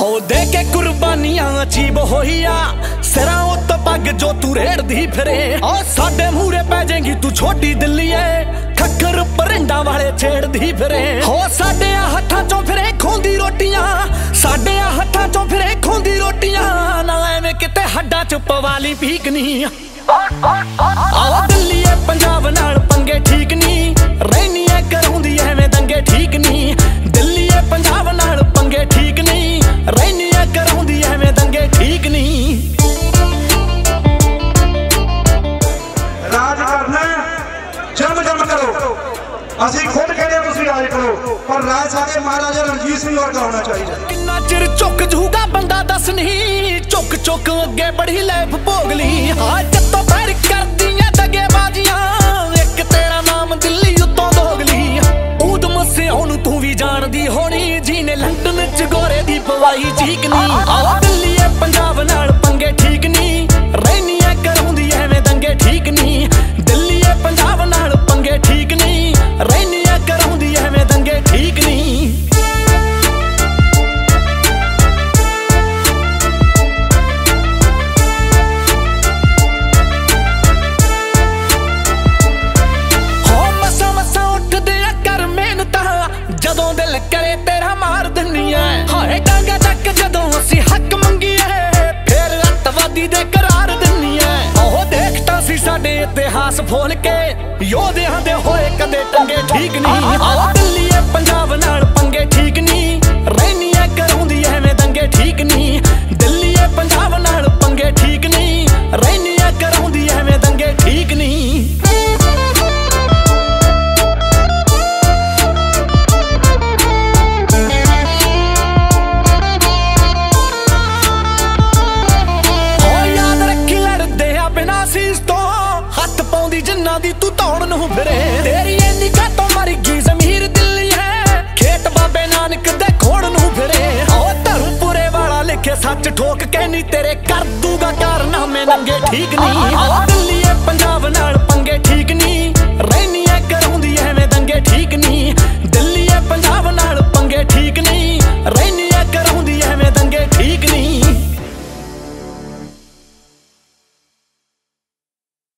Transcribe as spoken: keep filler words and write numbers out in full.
हो दे के कुर्बानियां अजीब होइया सिरा उत्त पग जो तू रेड़दी फिरे और साडे मूरे पै जाएगी तू छोटी दिल्ली है खक्कर परिंडा वाले छेड़दी फिरे हो साडे हत्थां चों फिरे खोंदी रोटियां साडे हत्थां चों फिरे खोंदी रोटियां ना एवें किते हड्डां च पवाली पीकनी आओ दिल्ली है पंजाब नाल पंगे ठीक नहीं रहनी है कराउंदी एवें दंगे ठीक नहीं दिल्ली है पंजाब नाल पंगे ठीक नहीं रहनी है कराउंदी एवें दंगे ठीक नहीं राज करना जम जम करो ਅਸੀਂ खुद कहते तुसीं राज करो पर राज साडे महाराजा रणजीत सिंह वर्गा होना चाहिए किन्ना चिर झुक जूगा बंदा दस नहीं झुक झुक अगे बड़ी लैफ भोगली हाँ जत्तों पैर करदियां दगेबाजियां एक तेरा नाम दिल्ली उत्तों दोगली ऊधम से ओनू तू भी जानदी होनी जीने लंदन च गोरे दी पवाई ठीक नहीं आओ दिल्ली है पंजाब नाल पंगे ठीक नहीं रहनी है कराउंदी एवें दंगे ठीक नहीं दिल्ली है पंजाब नाल पंगे ठीक नहीं रहनी है कराउंदी एवें दंगे ठीक नहीं हो मसा मसा उठदे कर मेहनत जदों दिल करे तेरा मार दिन्नी है हाय डांगा चक जदों असीं हक मंगीए फिर अतवादी दे करार दिन्नी है ओह देखता सी साडे इतिहास फोल के योधियां दे होए कदे टंगे ठीक नहीं आओ दिल्ली है पंजाब नाल पंगे ठीक नहीं रहनी है कराउंदी एवें दंगे ठीक नहीं दिल्ली है पंजाब नाल पंगे ठीक नहीं रहनी है कराउंदी एवें दंगे ठीक नहीं जिन्ना दी तू तौण नूं फिरे तेरी इन्नी घाटों मर गई जमीर दिल्ली है खेत बाबे नानक दे खोड़ नूं फिरे ओ धर्मपुरे वाला लिखे सच ठोक के नहीं तेरे कर दूगा कारनामे नंगे ठीक नहीं।